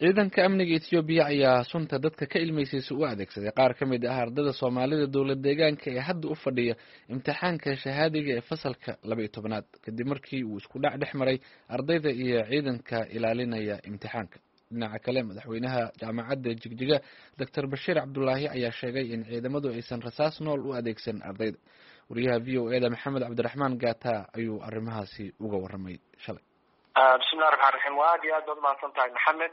ciidanka amniga Ethiopia ayaa sunta dadka ka ilmeysaysa u adeegsaday qaar ka mid ah ardada Soomaalida dowlad deegaanka ee hadda u fadhiya imtixaanka shahaadiga ee fasalka 12aad kadib markii uu isku dhac dhex maray ardayda iyo ciidanka ilaalinaya imtixaanka. dhinaca kale madaxweynaha jaamacadda Jigjiga Dr. Bashir Abdullahi ayaa sheegay in ciidamadu aysan rasaas nool u adeegsan ardayda. wariyaha VOA-da Maxamed Cabdiraxmaan Gaata ayuu arrimahaasi uga warramay shalay. bismillahi rahmaani rahiim. waa aad iyo aad baad mahadsantahay maxamed.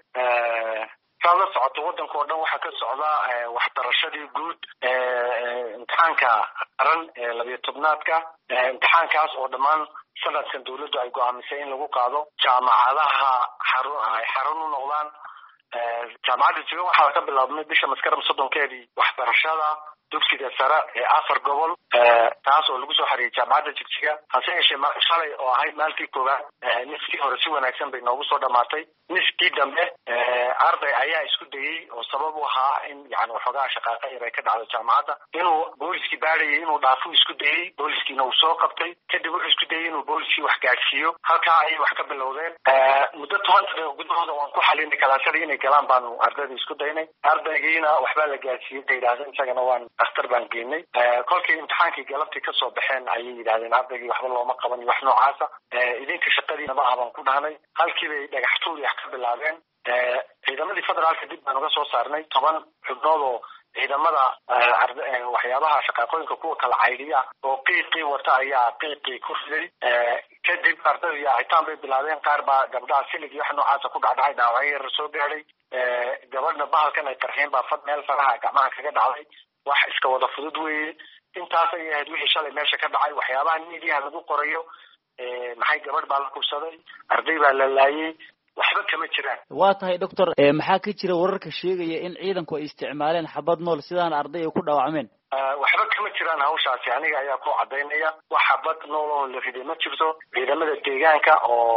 saad la socoto waddanka oo dhan waxaa ka socda waxbarashadii guud imtixaanka qaran ee 12aadka. imtixaankaas oo dhammaan sanadkan dawladdu ay go'aamisay in lagu qaado jaamacadaha xarun u noqdaan. jaamacadda Jigjiga waxaa ka bilaabmay bisha Maskaram 30keedii waxbarashada dugsiga sare ee 4 gobol, taas oo lagu soo xariyay jaamacadda Jigjiga. hase yeeshee shalay oo ahayd maalkii koowaad niskii hore si wanaagsan bay noogu soo dhamaatay. niskii dambe arday ayaa isku dayay oo sabab u ahaa in yani waxoogaa shaqaaqa yar ay ka dhacdo jaamacadda, inuu booliskii baadhayay inuu dhaafo isku dayay, booliskiina uu soo qabtay. kadib wuxuu isku dayay inuu booliskii wax gaadhsiiyo. halkaa ayay wax ka bilowdeen. muddo 10 daqiiqo gudahooda waan ku xalinay kalaasadii inay galaan baanu ardayda isku daynay. ardaygiina waxbaa la gaadhsiiyey bay yidhahdeen, isagana waan dhakhtar baan geynay. kolkii imtixaankii galabtii kasoo baxeen ayay yidhahdeen ardaygii waxba looma qaban iyo wax noocaasa, idinka shaqadiina ma aha baan ku dhahnay. halkii bay dhagaxtuur wax ka bilaabeen. ciidamadii federaalka dib baan uga soo saarnay 10 xubnood oo ciidamada waxyaabaha shaqaaqooyinka kuwa kala caydiya oo qiiqii wata ayaa qiiqii ku riday. kadib ardayda yaacitaan bay bilaabeen. qaar baa gabdhaha silig iyo wax noocaasa ku dhacdhacay, dhaawacyo yar soo gaadhay. gabadhna bahalkan ay qarxeen baa meel faraha gacmaha kaga dhacday. wax iska wada fudud weeye. intaas ay ahayd wixii shalay meesha ka dhacay. waxyaabaha miidiyaha lagu qorayo maxay gabadh baa la kubsaday, arday baa la laayay, waxba kama jiraan. waa tahay doctor, maxaa ka jira wararka sheegaya in ciidanku ay isticmaaleen xabad nool sidaan arday ay ku dhaawacmeen? waxba kama jiraan hawshaasi, aniga ayaa ku cadaynaya. wax xabad nool oo la riday ma jirto. ciidamada deegaanka oo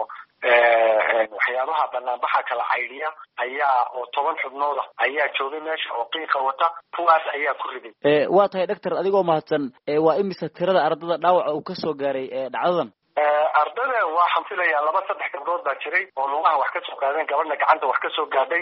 waxyaabaha banaanbaxa kala caydiya ayaa oo 10 xubnood ayaa joogay meesha oo qiiqa wata, kuwaas ayaa ku riday. waa tahay doctor, adigoo mahadsan, waa imisa tirada ardada dhaawaca uu ka soo gaaray dhacdadan? ardada waxaan filayaa 2-3 gabdhood baa jiray oo lugaha wax ka soo qaadeen, gabadhna gacanta wax ka soo gaadhay.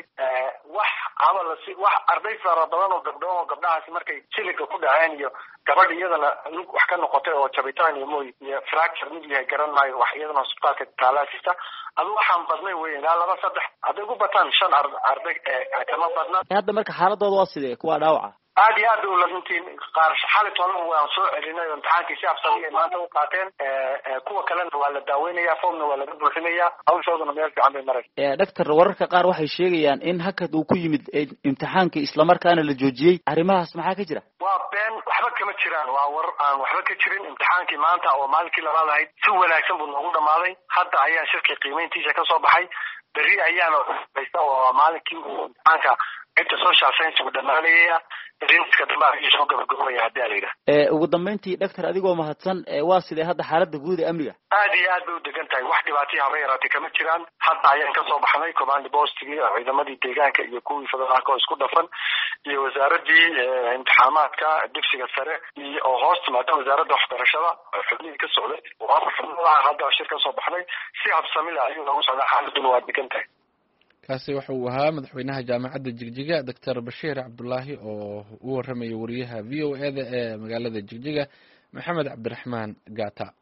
wax arday fara badan oo gabdhahaasi markay siliga ku dhaceen iyo gabadha iyadana lug wax ka noqotay oo jabitaan iyo mooy iyo fracture mid yahay garan maayo, wax iyadana hospitaalka taalaasista. adigu waxaan badnay weyn ilaa 2-3 hadday ku bataan 5 arday kama badna. hadda marka xaaladooda waa sidee kuwa dhaawaca? aad iyo aad u laguntiin. qaar xalay toban waan soo celinay oo imtixaankii si habsami maanta u qaateen. kuwa kalena waa la daaweynaya, foomna waa laga buuxinaya. hawshooduna meel fiican bay maraysaa. doctor, wararka qaar waxay sheegayaan in hakad uu ku yimid imtixaankii islamarkaana la joojiyey. arrimahaas maxaa ka jira? waa been, waxba kama jiraan. waa warar aan waxba ka jirin. imtixaankii maanta oo maalinkii labaad ahayd si wanaagsan buu noogu dhamaaday. hadda ayaan shirkii qiimeyntiisa ka soo baxay. berri ayaana haysta oo maalinkii uu imtixaanka inta social science uu dhamaanayaya. rinska dambe ayuu soo gabagabaya haddii la yidhaah. ugu dambeyntii doctor, adigoo mahadsan, waa sidee hadda xaaladda guud ee amniga? aad iyo aad bay u degan tahay. wax dhibaataya haba yaraatay kama jiraan. hadda ayaan kasoo baxnay command postigii ciidamadii deegaanka iyo kuwii federaalka oo isku dhafan iyo wasaaradii imtixaamaadka dugsiga sare iyo oo hoos timaada wasaaradda waxbarashada xubnihii ka socday. hadda shir ka soo baxnay si habsami leh ayuu noogu socdaa. xaaladuna waa degan tahay. kaasi waxa uu ahaa madaxweynaha jaamacadda Jigjiga Dr. Bashir Abdullahi oo u warramay wariyaha VOA-da ee magaalada Jigjiga Maxamed Cabdiraxmaan Gaata.